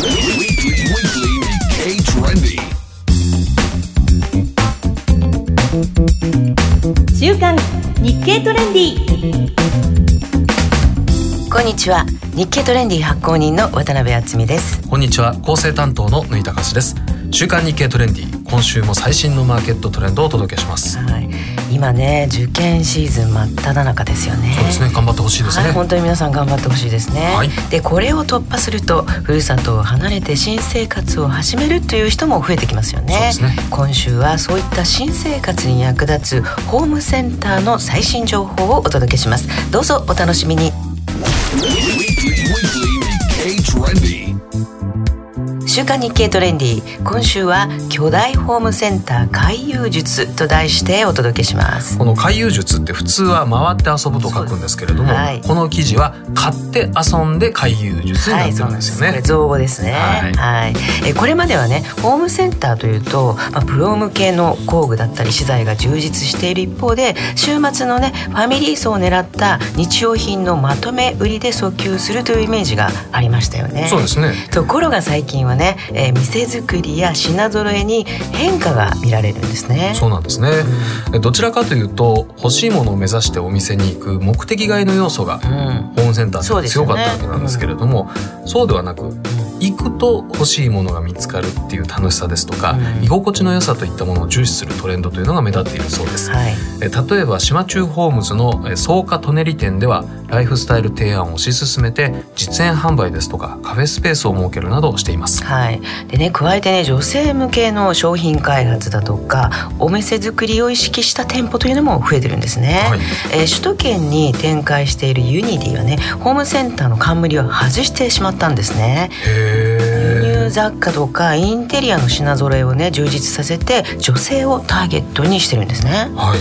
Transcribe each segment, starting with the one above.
週刊日経トレンディ。 こんにちは。日経トレンディ発行人の渡辺敦美です。 こんにちは。構成担当の縫井隆です。週刊日経トレンディ、今週も最新のマーケットトレンドをお届けします。 はい、今ね、受験シーズン真っ只中ですよね。 そうですね、頑張ってほしいですね。 はい、本当に皆さん頑張ってほしいですね。はい、でこれを突破すると、ふるさとを離れて新生活を始めるという人も増えてきますよね。 そうですね。 今週はそういった新生活に役立つホームセンターの最新情報をお届けします。どうぞお楽しみに。週刊日経トレンディ、今週は巨大ホームセンター回遊術と題してお届けします。 この回遊術って普通は回って遊ぶと書くんですけれども、はい、この記事は買って遊んで回遊術になってるんですよね。 はい、これ造語ですね。はいはい、これまではね、ホームセンターというと、プロ向けの工具だったり資材が充実している一方で、週末のねファミリー層を狙った日用品のまとめ売りで訴求するというイメージがありましたよね。 そうですね。 ところが最近はね、店作りや品揃えに変化が見られるんですね。 そうなんですね。どちらかというと、欲しいものを目指してお店に行く目的買いの要素がホームセンターで強かったわけなんですけれども、そうではなく、行くと欲しいものが見つかるっていう楽しさですとか、居心地の良さといったものを重視するトレンドというのが目立っているそうです。はい、例えば島中ホームズの草加舎人店では、ライフスタイル提案を推し進めて実演販売ですとかカフェスペースを設けるなどをしています。 はい、でね、加えてね、女性向けの商品開発だとかお店作りを意識した店舗というのも増えてるんですね。はい、首都圏に展開しているユニディはね、ホームセンターの冠を外してしまったんですね。輸入雑貨とかインテリアの品揃えをね充実させて、女性をターゲットにしてるんですね。 はい、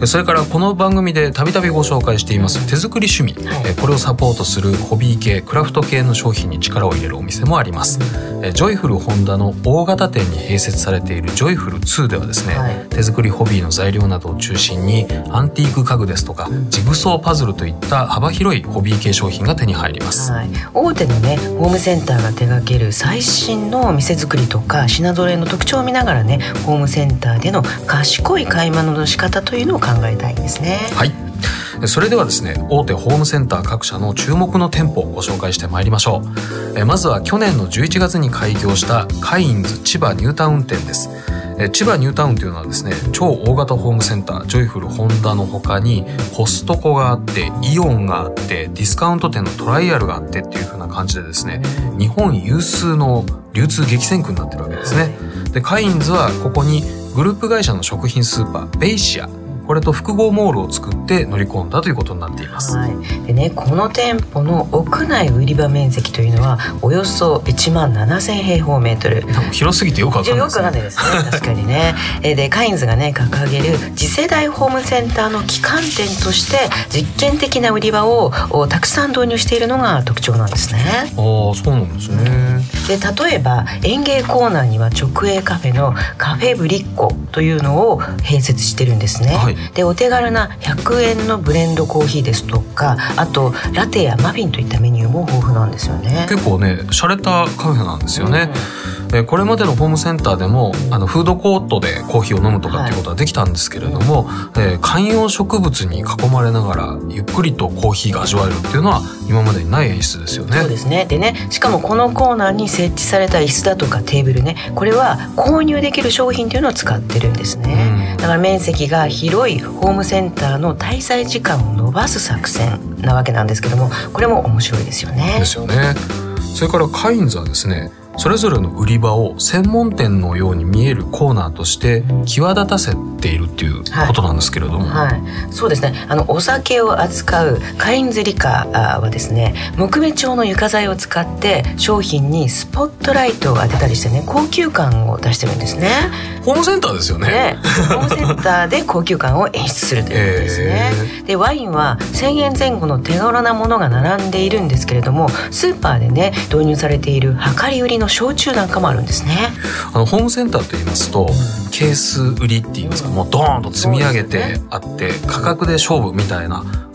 それからこの番組でたびたびご紹介しています手作り趣味、はい、これをサポートするホビー系クラフト系の商品に力を入れるお店もあります。ジョイフルホンダの大型店に併設されているジョイフル2ではですね、はい、手作りホビーの材料などを中心にアンティーク家具ですとか、ジグソーパズルといった幅広いホビー系商品が手に入ります。 はい、大手のねホームセンターが手掛ける最新の店作りとか品揃えの特徴を見ながらね、ホームセンターでの賢い買い物の仕方というのを考えたいんですね。 はい、それではですね、大手ホームセンター各社の注目の店舗をご紹介してまいりましょう。まずは去年の11月に開業したカインズ千葉ニュータウン店です。千葉ニュータウンというのはですね、超大型ホームセンタージョイフルホンダの他にコストコがあって、イオンがあって、ディスカウント店のトライアルがあってっていう風な感じでですね、日本有数の流通激戦区になってるわけですね。でカインズはここにグループ会社の食品スーパーベイシア、これと複合モールを作って乗り込んだということになっています。 はい、でね、この店舗の屋内売り場面積というのはおよそ1万7000平方メートル。 広すぎてよくわかんないですね。 よくわかんないですね。確かにね。でカインズがね掲げる次世代ホームセンターの旗艦店として実験的な売り場をたくさん導入しているのが特徴なんですね。 ああ、そうなんですね。 で例えば園芸コーナーには直営カフェのカフェブリッコというのを併設してるんですね。はい、でお手軽な100円のブレンドコーヒーですとか、あとラテやマフィンといったメニューも豊富なんですよね。 結構ね洒落たカフェなんですよね。これまでのホームセンターでもフードコートでコーヒーを飲むとかっていうことはできたんですけれども、観葉植物に囲まれながらゆっくりとコーヒーが味わえるっていうのは今までにない演出ですよね。 そうですね。でね、しかもこのコーナーに設置された椅子だとかテーブルね、これは購入できる商品というのを使ってるんですね。だから面積が広いホームセンターの滞在時間を延ばす作戦なわけなんですけども、これも面白いですよね。 ですよね。それからカインズはですね、それぞれの売り場を専門店のように見えるコーナーとして際立たせているっていうことなんですけれども、 はいはい、そうですね。お酒を扱うカインズリカはですね、木目調の床材を使って商品にスポットライトを当てたりしてね、高級感を出してるんですね。 ホームセンターですよ ね。 ホームセンターで高級感を演出するということですね。でワインは1000円前後の手頃なものが並んでいるんですけれども、スーパーでね導入されている量り売りの焼酎なんかもあるんですね。 ホームセンターといいますと、ケース売りっていいますか、もうドーンと積み上げてあって価格で勝負みたいな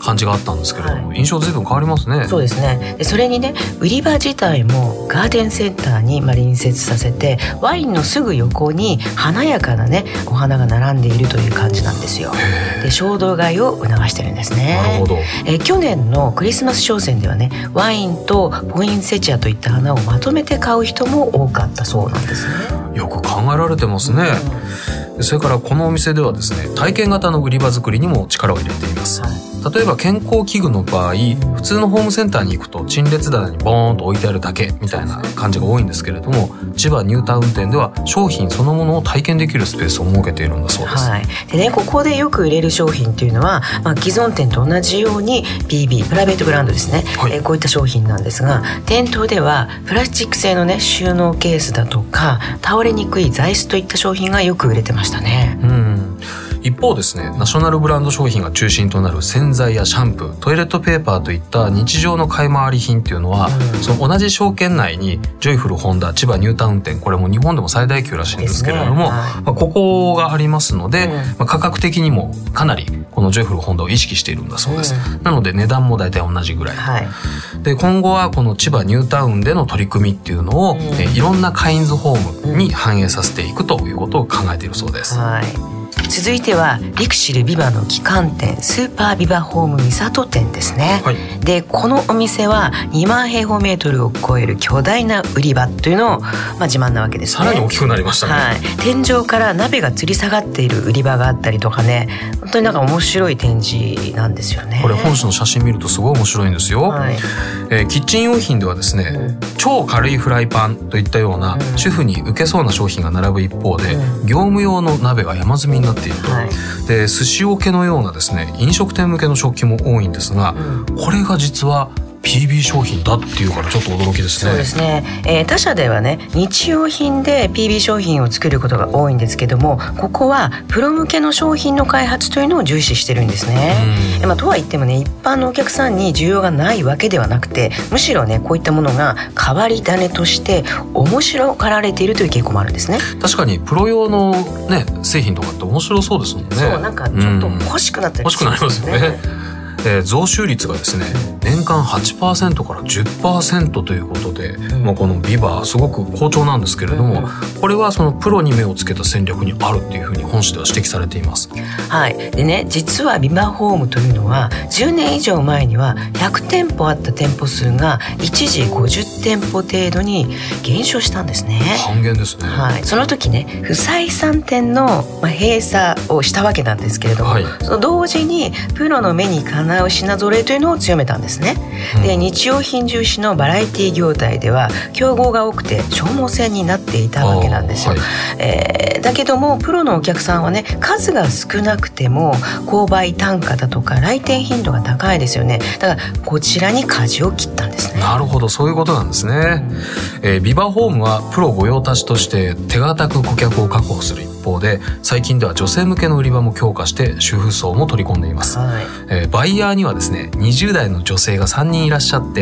感じがあったんですけれども、印象随分変わりますね。 そうですね。でそれにね、売り場自体もガーデンセンターに隣接させて、ワインのすぐ横に華やかなねお花が並んでいるという感じなんですよ。で衝動買いを促してるんですね。 なるほど。 去年のクリスマス商戦ではね、ワインとポインセチアといった花をまとめて買う人も多かったそうなんですね。 よく考えられてますね。それからこのお店ではですね、体験型の売り場作りにも力を入れています。例えば健康器具の場合、普通のホームセンターに行くと陳列棚にボーンと置いてあるだけみたいな感じが多いんですけれども、千葉ニュータウン店では商品そのものを体験できるスペースを設けているんだそうです。 でね、ここでよく売れる商品っていうのは、既存店と同じように PB プライベートブランドですね、こういった商品なんですが、店頭ではプラスチック製のね収納ケースだとか倒れにくい座椅子といった商品がよく売れてましたね。 一方ですね、ナショナルブランド商品が中心となる洗剤やシャンプー、トイレットペーパーといった日常の買い回り品っていうのは、その同じ証券内にジョイフルホンダ千葉ニュータウン店、これも日本でも最大級らしいんですけれども、ここがありますので、価格的にもかなりこのジョイフルホンダを意識しているんだそうです。なので値段も大体同じぐらい、で今後はこの千葉ニュータウンでの取り組みっていうのを、いろんなカインズホームに反映させていくということを考えているそうです。 続いてはリクシルビバの旗艦店スーパービバホーム三郷店ですね。でこのお店は2万平方メートルを超える巨大な売り場というのを、自慢なわけですね。 さらに大きくなりましたね。 天井から鍋が吊り下がっている売り場があったりとかね、本当になんか面白い展示なんですよね。 これ本誌の写真見るとすごい面白いんですよ。キッチン用品ではですね、超軽いフライパンといったような主婦に受けそうな商品が並ぶ一方で、業務用の鍋が山積みになっていると、で寿司桶のようなですね飲食店向けの食器も多いんですが、これが実はPB 商品だっていうからちょっと驚きですね。 そうですね、他社ではね日用品で PB 商品を作ることが多いんですけども、ここはプロ向けの商品の開発というのを重視してるんですね。とは言ってもね、一般のお客さんに需要がないわけではなくて、むしろねこういったものが変わり種として面白がられているという傾向もあるんですね。 確かにプロ用のね製品とかって面白そうですもんね。 そう、なんかちょっと欲しくなったりしますよね。欲しくなりますよね。増収率がですね年間 8% から 10% ということで、このビバすごく好調なんですけれども、これはそのプロに目をつけた戦略にあるっていうふうに本誌では指摘されています。 でね、実はビバホームというのは10年以上前には100店舗あった店舗数が一時50店舗程度に減少したんですね。 半減ですね。 その時ね不採算店の閉鎖をしたわけなんですけれども、その同時にプロの目にかなう品揃えというのを強めたんですね。で日用品重視のバラエティ業態では競合が多くて消耗戦になっていたわけなんですよ。だけどもプロのお客さんはね、数が少なくても購買単価だとか来店頻度が高いですよね。だからこちらに舵を切ったんですね。 なるほど、そういうことなんですね。ビバホームはプロ御用達として手堅く顧客を確保する一方で、最近では女性向けの売り場も強化して主婦層も取り込んでいます。バイヤーにはですね20代の女性が3人いらっしゃって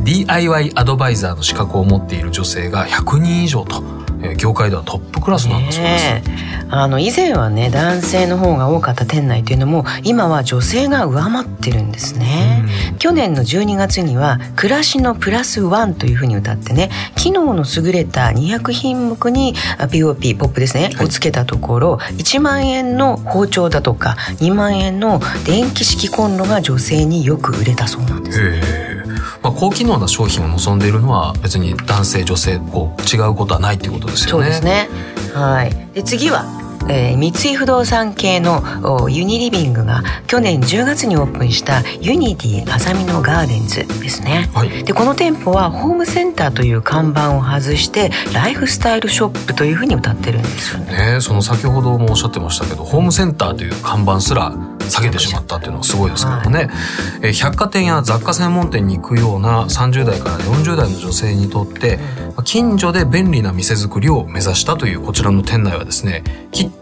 、DIY アドバイザーの資格を持っている女性が100人以上と、業界ではトップクラスなんだそうです。 以前はね男性の方が多かった店内というのも今は女性が上回ってるんですね。去年の12月には暮らしのプラスワンというふうに歌ってね、機能の優れた200品目に POP ポップですね、をつけたところ1万円の包丁だとか2万円の電気式コンロが女性によく売れたそうなんです。 高機能な商品を望んでいるのは別に男性女性違うことはないっていうことですよね。 そうですね。で次は三井不動産系のユニリビングが去年10月にオープンしたユニティあざみのガーデンズですね。でこの店舗はホームセンターという看板を外してライフスタイルショップというふうに歌ってるんですよね。 その先ほどもおっしゃってましたけど、ホームセンターという看板すら下げてしまったっていうのはすごいですけどもね、百貨店や雑貨専門店に行くような30代から40代の女性にとって近所で便利な店作りを目指したというこちらの店内はですね、キッ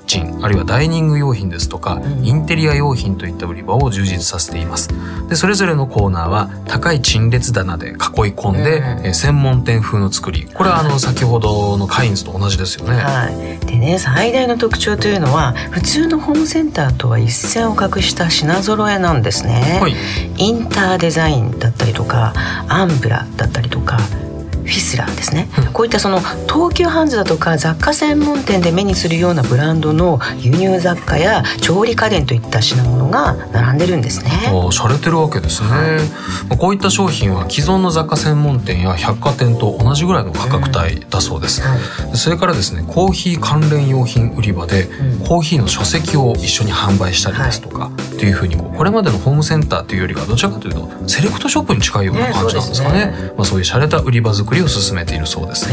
チンあるいはダイニング用品ですとか、インテリア用品といった売り場を充実させています。でそれぞれのコーナーは高い陳列棚で囲い込んで、専門店風の作り、これは先ほどのカインズと同じですよね。 はい、でね、最大の特徴というのは普通のホームセンターとは一線を画した品揃えなんですね。はい、インターデザインだったりとかアンブラだったりとかフィスラーですね、こういったその東急ハンズだとか雑貨専門店で目にするようなブランドの輸入雑貨や調理家電といった品物が並んでるんですね。 洒落てるわけですね。はい、こういった商品は既存の雑貨専門店や百貨店と同じぐらいの価格帯だそうです。はい、それからですね、コーヒー関連用品売り場でコーヒーの書籍を一緒に販売したりですとか、っていうふうにこれまでのホームセンターというよりはどちらかというとセレクトショップに近いような感じなんですかね。そういう洒落た売り場作りを進めているそうです。はい、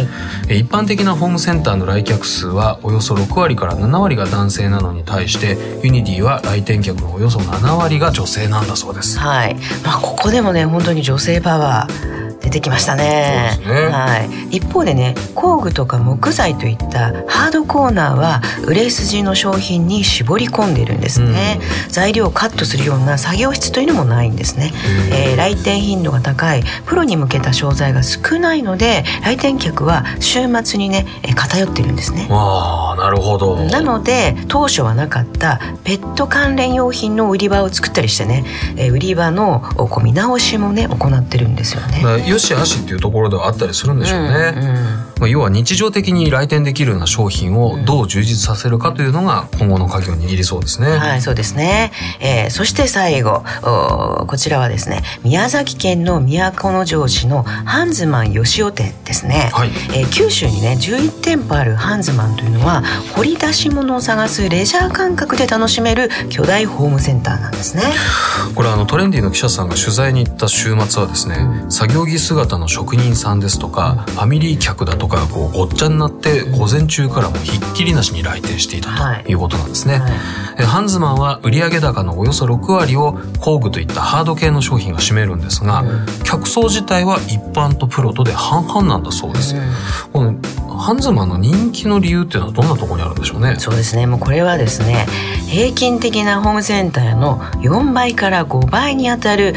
一般的なホームセンターの来客数はおよそ6割から7割が男性なのに対してユニディは来店客のおよそ7割が女性なんだそうです。 はい、ここでもね本当に女性パワー出てきましたね。そうですね。はい、一方でね、工具とか木材といったハードコーナーは売れ筋の商品に絞り込んでいるんですね。材料をカットするような作業室というのもないんですね。来店頻度が高いプロに向けた商材が少ないので来店客は週末にね偏ってるんですね。 なるほど。 なので当初はなかったペット関連用品の売り場を作ったりしてね、売り場の見直しもね行ってるんですよね。 よしあしっていうところではあったりするんでしょうね。要は日常的に来店できるような商品をどう充実させるかというのが今後の鍵を握りそうですね。 はい、そうですね。そして最後こちらはですね、宮崎県の都城市のハンズマン吉尾店ですね。はい、九州にね11店舗あるハンズマンというのは掘り出し物を探すレジャー感覚で楽しめる巨大ホームセンターなんですね。 これトレンディの記者さんが取材に行った週末はですね、作業着姿の職人さんですとか、ファミリー客だとかごっちゃになって午前中からもひっきりなしに来店していたということなんですね。ハンズマンは売上高のおよそ6割を工具といったハード系の商品が占めるんですが、客層自体は一般とプロとで半々なんだそうです。このハンズマンの人気の理由っていうのはどんなところにあるんでしょうね。 そうですね、もうこれはですね、平均的なホームセンターの4倍から5倍にあたる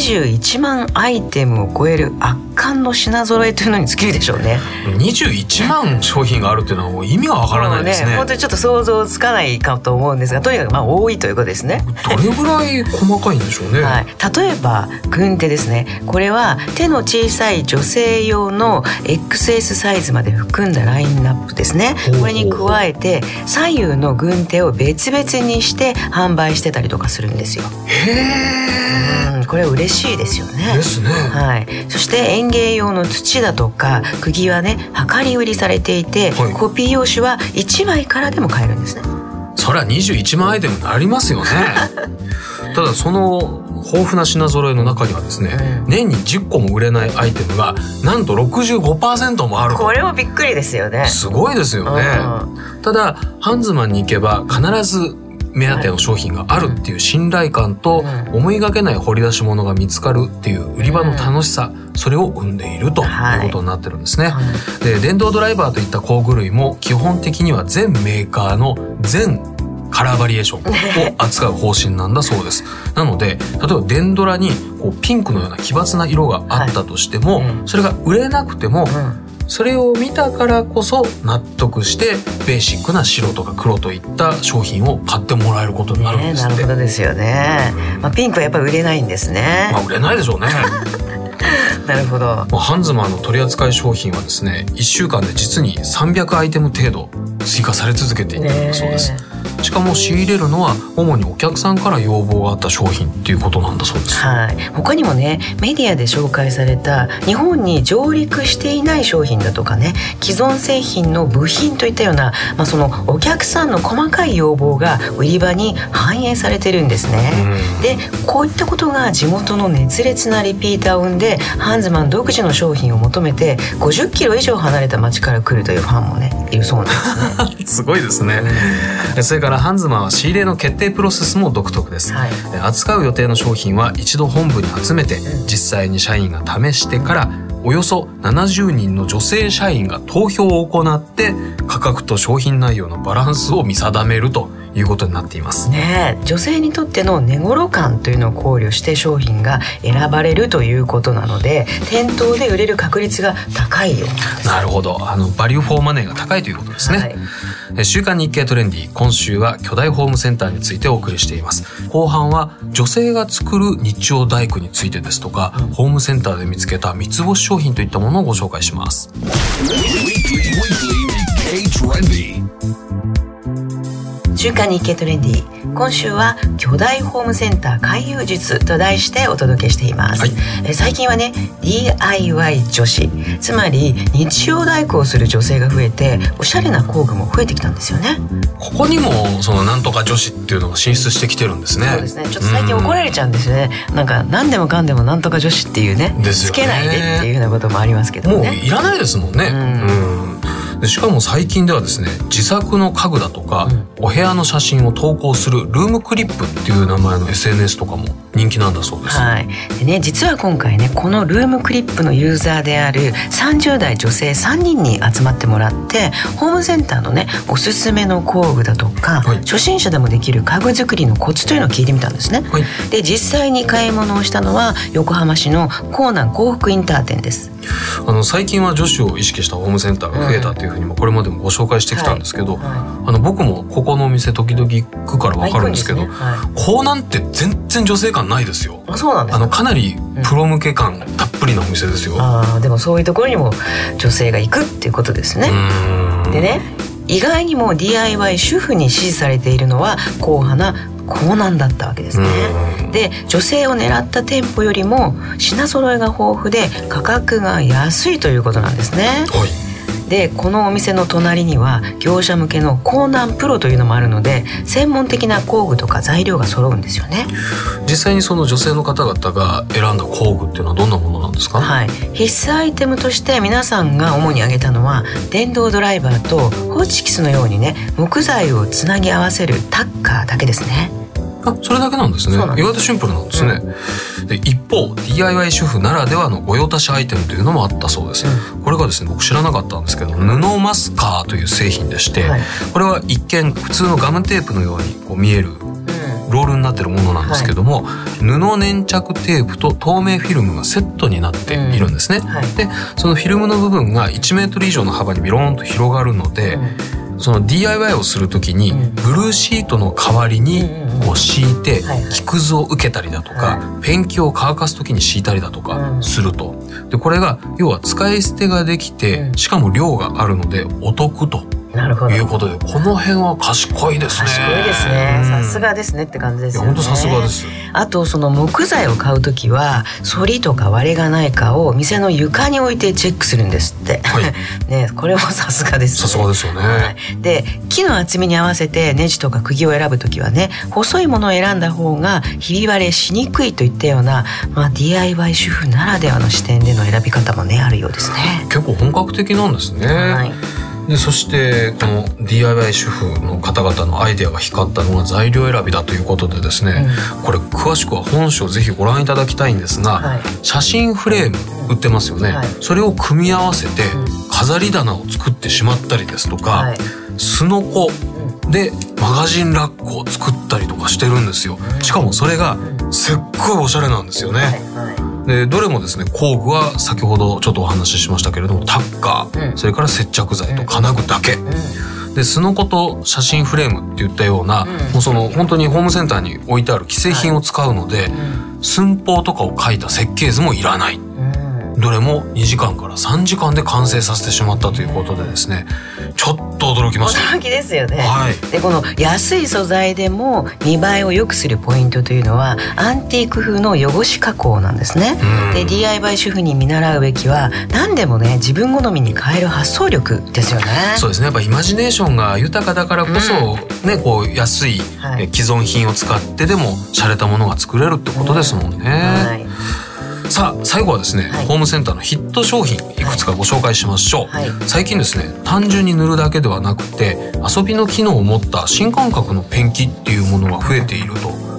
21万アイテムを超える圧巻の品揃えというのに尽きるでしょうね。 21万商品があるっていうのはもう意味がわからないですね。 本当にちょっと想像つかないかと思うんですが、とにかく多いということですね。 どれぐらい細かいんでしょうね。 はい、例えば軍手ですね。これは手の小さい女性用の XS サイズまで含んだラインナップですね。これに加えて左右の軍手を別々にして販売してたりとかするんですよ。これ嬉しいですよね。 ですね。 はい、そして園芸用の土だとか釘はね量り売りされていて、コピー用紙は1枚からでも買えるんですね。 そりゃ21万アイテムになりますよね。ただその豊富な品揃えの中にはですね、年に10個も売れないアイテムがなんと 65% もある。 これもびっくりですよね。 すごいですよね。ただハンズマンに行けば必ず目当ての商品があるっていう信頼感と、思いがけない掘り出し物が見つかるっていう売り場の楽しさ、それを生んでいるということになってるんですね。で、電動ドライバーといった工具類も基本的には全メーカーの全カラーバリエーションを扱う方針なんだそうです。なので例えば電ドラにピンクのような奇抜な色があったとしても、それが売れなくても、それを見たからこそ納得してベーシックな白とか黒といった商品を買ってもらえることになるんですって。 なるほどですよね。ピンクはやっぱり売れないんですね。 売れないでしょうね。 なるほど。 ハンズマンの取扱い商品はですね、1週間で実に300アイテム程度追加され続けていたんだそうです。しかも仕入れるのは主にお客さんから要望があった商品っていうことなんだそうです。 はい、他にもねメディアで紹介された日本に上陸していない商品だとかね、既存製品の部品といったような、そのお客さんの細かい要望が売り場に反映されてるんですね。でこういったことが地元の熱烈なリピーターを生んで、ハンズマン独自の商品を求めて50キロ以上離れた町から来るというファンもねいるそうなんですね。 すごいですね。それからハンズマンは仕入れの決定プロセスも独特です。はい、扱う予定の商品は一度本部に集めて、実際に社員が試してからおよそ70人の女性社員が投票を行って価格と商品内容のバランスを見定めるということになっていますね。女性にとっての値頃感というのを考慮して商品が選ばれるということなので、店頭で売れる確率が高いようなんです。 なるほど、バリューフォーマネーが高いということですね、はい、週刊日経トレンディ、今週は巨大ホームセンターについてお送りしています。後半は女性が作る日曜大工についてですとか、ホームセンターで見つけた三つ星商品といったものをご紹介します。 週刊日経トレンディ、今週は巨大ホームセンター回遊術と題してお届けしています、はい、最近はね DIY 女子、つまり日曜大工をする女性が増えて、おしゃれな工具も増えてきたんですよね。 ここにもそのなんとか女子っていうのが進出してきてるんですね。 そうですね、ちょっと最近怒られちゃうんですよね。なんか何でもかんでもなんとか女子っていうね、つけないでっていうようなこともありますけどね。 もういらないですもんね。でしかも最近ではですね、自作の家具だとか、お部屋の写真を投稿するルームクリップっていう名前の SNS とかも人気なんだそうです。 はい。でね、実は今回ね、このルームクリップのユーザーである30代女性3人に集まってもらって、ホームセンターのね、おすすめの工具だとか、はい、初心者でもできる家具作りのコツというのを聞いてみたんですね、はい、で実際に買い物をしたのは横浜市の港南幸福インター店です。 最近は女子を意識したホームセンターが増えたというふうにもこれまでもご紹介してきたんですけど、僕もここのお店時々行くから分かるんですけど、港南って全然女性感ないですよ。 あ、そうなんですか。 かなりプロ向け感たっぷりなお店ですよ。 でもそういうところにも女性が行くっていうことですね。でね、意外にも DIY 主婦に支持されているのは硬派な港南だったわけですね。で、女性を狙った店舗よりも品揃えが豊富で価格が安いということなんですね。はい。で、このお店の隣には業者向けの港南プロというのもあるので、専門的な工具とか材料が揃うんですよね。 実際にその女性の方々が選んだ工具っていうのはどんなものなんですか？ はい、必須アイテムとして皆さんが主に挙げたのは、電動ドライバーとホーチキスのようにね、木材をつなぎ合わせるタッカーだけですね。 それだけなんですね。意外とシンプルなんですね、で一方 DIY 主婦ならではの御用達アイテムというのもあったそうです、これがですね、僕知らなかったんですけど、布マスカーという製品でして、これは一見普通のガムテープのようにこう見えるロールになってるものなんですけども、布粘着テープと透明フィルムがセットになっているんですね、でそのフィルムの部分が1メートル以上の幅にビローンと広がるので、その DIY をするときにブルーシートの代わりにこう敷いて木くずを受けたりだとか、ペンキを乾かすときに敷いたりだとかすると、でこれが要は使い捨てができて、しかも量があるのでお得ということで、この辺は賢いですね。 賢いですね。さすがですねって感じですよね。 本当さすがです。 あとその木材を買うときは反りとか割れがないかを店の床に置いてチェックするんですって、ね、これもさすがですね。 さすがですよね、 で、木の厚みに合わせてネジとか釘を選ぶときはね、細いものを選んだ方がひび割れしにくいといったような、DIY 主婦ならではの視点での選び方もね、あるようですね。 結構本格的なんですね、でそしてこの DIY 主婦の方々のアイデアが光ったのが材料選びだということでですね、これ詳しくは本書をぜひご覧いただきたいんですが、写真フレーム売ってますよね、それを組み合わせて飾り棚を作ってしまったりですとか、すのこでマガジンラックを作ったりとかしてるんですよ。しかもそれがすっごいおしゃれなんですよね、でどれもですね、工具は先ほどちょっとお話ししましたけれどもタッカー、それから接着剤と金具だけ、ですのこと写真フレームっていったような、もうその本当にホームセンターに置いてある既製品を使うので、寸法とかを書いた設計図もいらない、どれも2時間から3時間で完成させてしまったということでですね、ちょっと驚きました。 驚きですよね、でこの安い素材でも見栄えを良くするポイントというのはアンティーク風の汚し加工なんですね。で DIY 主婦に見習うべきは何でもね、自分好みに変える発想力ですよね。 そうですね、やっぱイマジネーションが豊かだからこそ、こう安い既存品を使ってでも洒落たものが作れるってことですもんね、さあ最後はですね、ホームセンターのヒット商品いくつかご紹介しましょう、最近ですね、単純に塗るだけではなくて遊びの機能を持った新感覚のペンキっていうものが増えていると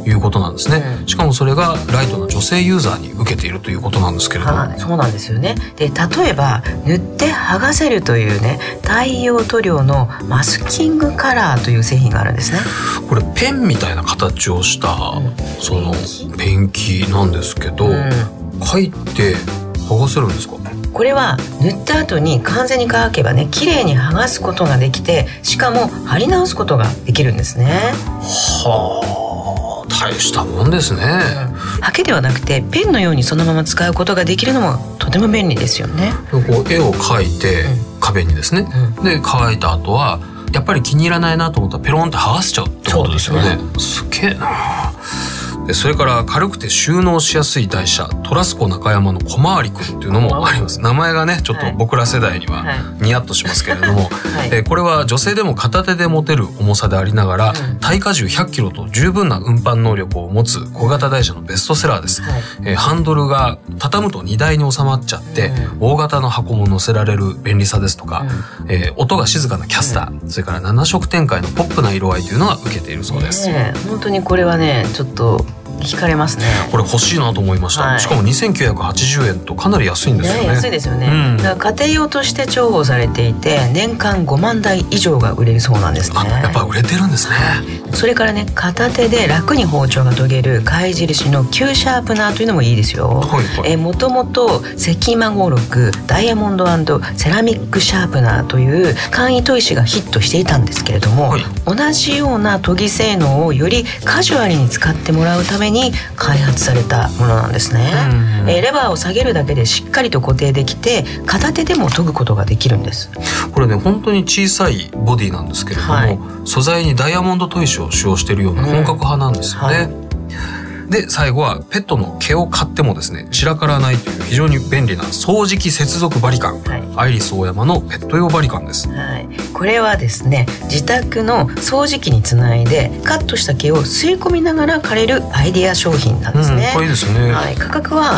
いうことなんですね、しかもそれがライトな女性ユーザーに受けているということなんですけれども、 そうなんですよね。で例えば塗って剥がせるというね、太陽塗料のマスキングカラーという製品があるんですね。 これペンみたいな形をした、そのペンキなんですけど、書いて剥がせるんですか？ これは塗った後に完全に乾けばね、綺麗に剥がすことができて、しかも貼り直すことができるんですね。 はあ、大したもんですね。 ハケではなくてペンのようにそのまま使うことができるのもとても便利ですよね。 こう絵を描いて壁にですね、で乾いた後はやっぱり気に入らないなと思ったらペロンって剥がせちゃうってことですよね。すげえな。でそれから軽くて収納しやすい台車、トラスコ中山の小回りくんっていうのもあります。名前がねちょっと僕ら世代にはニヤッとしますけれども、これは女性でも片手で持てる重さでありながら、耐荷重100キロと十分な運搬能力を持つ小型台車のベストセラーです。ハンドルが畳むと荷台に収まっちゃって、大型の箱も乗せられる便利さですとか、音が静かなキャスター、それから7色展開のポップな色合いというのが受けているそうです。 本当にこれはねちょっと惹かれますね。 これ欲しいなと思いました、しかも2980円とかなり安いんですよね。 安いですよね、だから家庭用として重宝されていて、年間5万台以上が売れるそうなんですね。 やっぱ売れてるんですね。 それからね、片手で楽に包丁が研げる貝印のQシャープナーというのもいいですよ。もともと石孫6ダイヤモンド&セラミックシャープナーという簡易砥石がヒットしていたんですけれども、同じような研ぎ性能をよりカジュアルに使ってもらうために開発されたものなんですね。レバーを下げるだけでしっかりと固定できて、片手でも研ぐことができるんです。 これね本当に小さいボディなんですけれども、素材にダイヤモンド砥石を使用しているような本格派なんですよね。で最後はペットの毛を買ってもですね散らからないという非常に便利な掃除機接続バリカン、アイリスオーヤマのペット用バリカンです。 これはですね、自宅の掃除機につないでカットした毛を吸い込みながら刈れるアイデア商品なんですね。 これいいですね。 価格は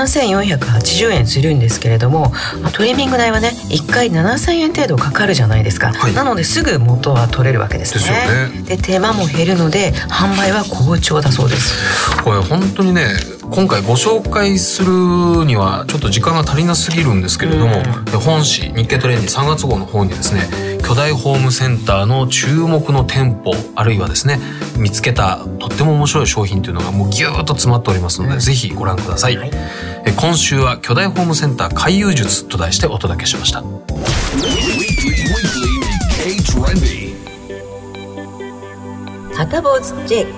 7480円するんですけれども、トリミング代はね1回7000円程度かかるじゃないですか、なのですぐ元は取れるわけですね。で手間も減るので販売は好調だそうです。 これ本当にね今回ご紹介するにはちょっと時間が足りなすぎるんですけれども、本誌日経トレンディ3月号の方にですね、巨大ホームセンターの注目の店舗、あるいはですね見つけたとっても面白い商品というのがもうギューッと詰まっておりますので、ぜひご覧ください。今週は巨大ホームセンター回遊術と題してお届けしました。 はたぼう J。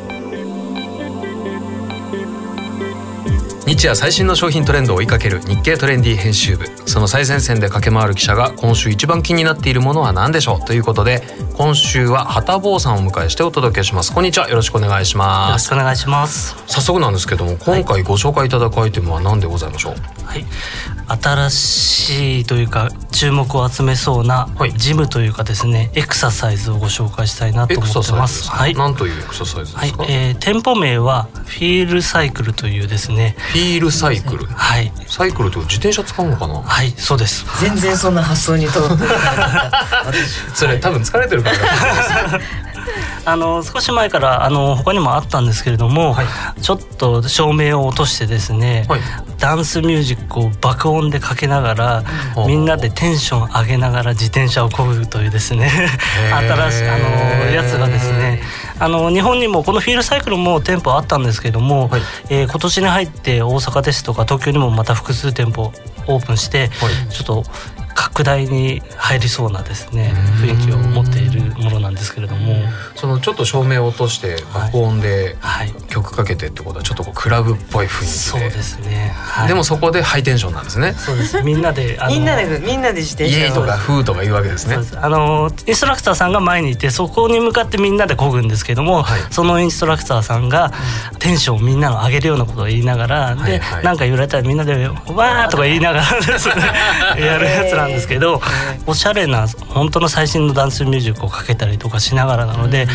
日夜最新の商品トレンドを追いかける日経トレンディ編集部、その最前線で駆け回る記者が今週一番気になっているものは何でしょうということで、今週ははたぼうさんをお迎えしてお届けします。こんにちは、よろしくお願いします。 よろしくお願いします。 早速なんですけども、今回ご紹介いただくアイテムは何でございましょう？ 新しいというか注目を集めそうなジムというかですね、エクササイズをご紹介したいなと思ってます。 何というエクササイズですか？ 店舗名はフィールサイクルというですね。 フィールサイクル。サイクルと自転車使うのかな？ そうです。 全然そんな発想に通ってなかったそれ多分疲れてるからだと思います。少し前から他にもあったんですけれども、ちょっと照明を落としてですね、ダンスミュージックを爆音でかけながら、みんなでテンション上げながら自転車を漕ぐというですね新しいやつがですね、日本にもこのフィールサイクルも店舗あったんですけれども、今年に入って大阪ですとか東京にもまた複数店舗オープンして、ちょっと拡大に入りそうなですね雰囲気を持っているものなんですけれども、 そのちょっと照明を落として爆音で曲かけてってことはちょっとこうクラブっぽい雰囲気で、 そうですね、 でもそこでハイテンションなんですね。 そうです。みんなでみんなで自転車イエイとかフーとか言うわけですね。 インストラクターさんが前にいて、そこに向かってみんなで漕ぐんですけども、そのインストラクターさんがテンションをみんなの上げるようなことを言いながら、でなんか言われたらみんなでわーとか言いながらですねやるやつなんですけど、おしゃれな本当の最新のダンスミュージックをかけたりとかしながらなので、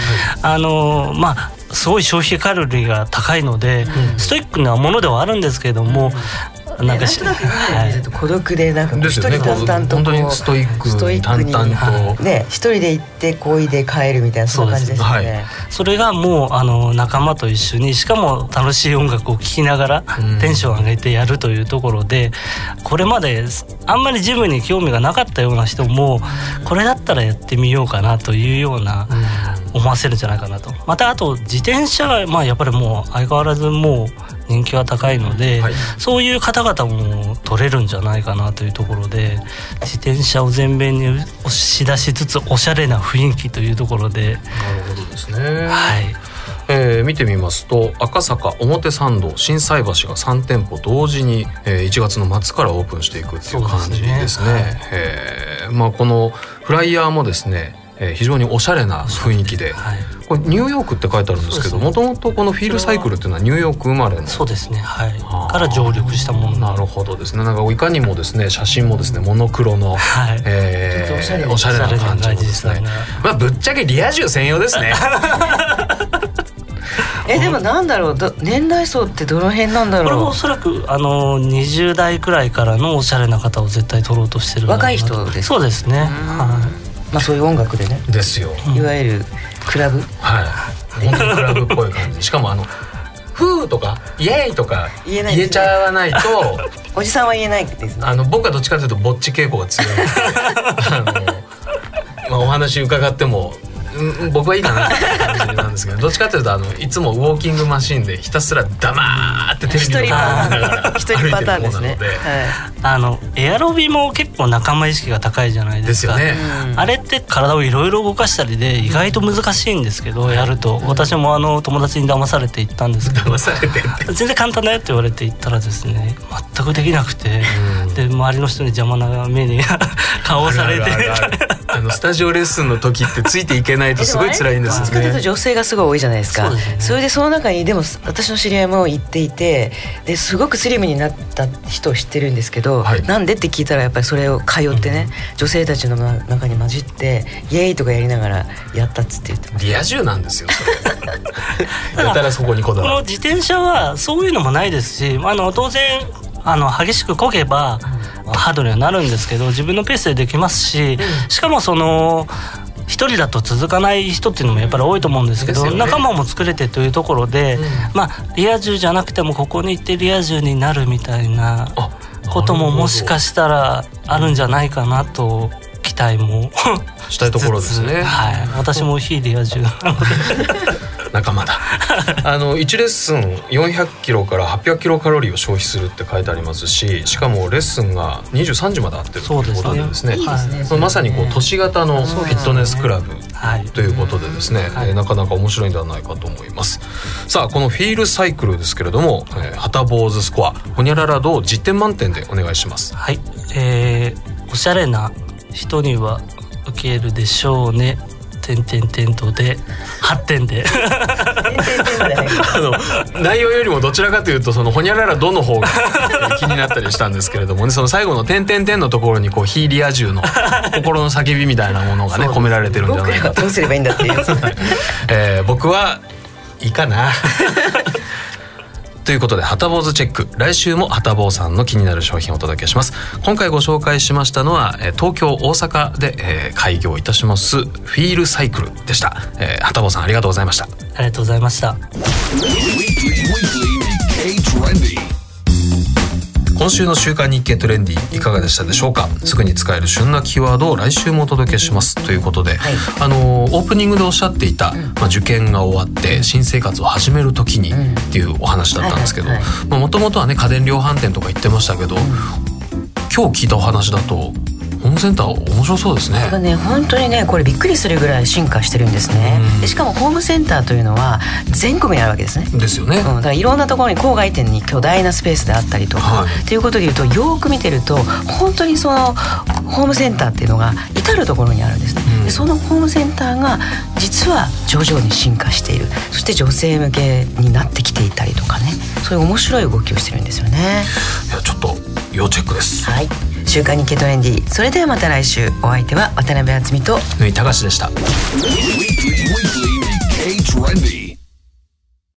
すごい消費カロリーが高いので、ストイックなものではあるんですけれども、 なんか孤独でなんか一人淡々と本当にストイックに淡々とね、一人で行ってこいで帰るみたいな、そんな感じですよね。 それがもう仲間と一緒に、しかも楽しい音楽を聴きながらテンション上げてやるというところで、これまであんまりジムに興味がなかったような人もこれだったらやってみようかなというような思わせるんじゃないかなと。またあと自転車がやっぱりもう相変わらずもう人気は高いので、そういう方々も取れるんじゃないかなというところで、自転車を前面に押し出しつつおしゃれな雰囲気というところで。 なるほどですね。見てみますと、赤坂、表参道、心斎橋が3店舗同時に、1月の末からオープンしていくっていう感じですね。このフライヤーもですね、非常におしゃれな雰囲気で、これニューヨークって書いてあるんですけど、もともとこのフィールサイクルっていうのはニューヨーク生まれの。 そうですね、から上陸したもの。 なるほどですね。なんかいかにもですね、写真もですね、モノクロの、おしゃれな感じですね。ぶっちゃけリア充専用ですね。 でもなんだろう、年代層ってどの辺なんだろう。 これもおそらく20代くらいからのおしゃれな方を絶対取ろうとしてる。 若い人ですか。 そうですね。 そういう音楽でね。 ですよ。 いわゆるクラブ。 本当にクラブっぽい感じ。しかもフーとかイエーイとか言えちゃわないと、 おじさんは言えないですね。 僕はどっちかというとぼっち傾向が強い。お話伺っても僕はいいかなって感じなんですけど、どっちかというといつもウォーキングマシンでひたすら黙ってテレビを見ながら歩いてる方なので、 エアロビも結構仲間意識が高いじゃないですか。 ですよね。 あれって体をいろいろ動かしたりで意外と難しいんですけど、やると私も友達に騙されて行ったんですけど、 騙されて全然簡単だよって言われて行ったらですね、全くできなくて、で周りの人に邪魔な目に顔をされて、 スタジオレッスンの時ってついていけないとすごい辛いんですよね。 どっちかというと女性がすごい多いじゃないですか。それでその中にでも私の知り合いも行っていて、ですごくスリムになった人を知ってるんですけど、なんでって聞いたらやっぱりそれを通ってね、女性たちの中に混じってイエーイとかやりながらやったっつって言ってました。 リア充なんですよ。やったらそこにこだわる。 この自転車はそういうのもないですし、当然激しく漕げばハードにはなるんですけど、自分のペースでできますし、しかも一人だと続かない人っていうのもやっぱり多いと思うんですけど、仲間も作れてというところで、リア充じゃなくてもここに行ってリア充になるみたいなことももしかしたらあるんじゃないかなと期待もしたいところですね。 私も非リア充なので仲間だ。1レッスン400キロから800キロカロリーを消費するって書いてありますし、しかもレッスンが23時まであってるということでですね、まさに都市型のフィットネスクラブということでですね、なかなか面白いんではないかと思います。さあ、このフィールサイクルですけれども、はたぼうずスコアホニャララ度10点満点でお願いします。 おしゃれな人には受けるでしょうね。点とで8点で内容よりもどちらかというとそのホニャララどの方が気になったりしたんですけれどもね、その最後の点のところに非リア充の心の叫びみたいなものがね込められてるんじゃないかと。 どうすればいいんだっていう僕はいいかなということで、はたぼうずチェック、来週もはたぼうさんの気になる商品をお届けします。今回ご紹介しましたのは東京大阪で開業いたしますフィールサイクルでした。はたぼうさん、ありがとうございました。 ありがとうございました。 今週の週刊日経トレンディいかがでしたでしょうか。すぐに使える旬なキーワードを来週もお届けしますということで、オープニングでおっしゃっていた、受験が終わって新生活を始める時にっていうお話だったんですけど、もともとはね家電量販店とか言ってましたけど、今日聞いたお話だとホームセンター面白そうですね。 本当にね、これびっくりするぐらい進化してるんですね。でしかもホームセンターというのは全国にあるわけですね。 ですよね。 だからいろんなところに郊外店に巨大なスペースであったりとか、ということでいうとよく見てると本当にそのホームセンターっていうのが至るところにあるんですね。でそのホームセンターが実は徐々に進化している、そして女性向けになってきていたりとかね、そういう面白い動きをしてるんですよね。 いや、ちょっと要チェックです。 はい、週刊日経トレンディ、それではまた来週。お相手は渡辺敦美と縫井隆でした。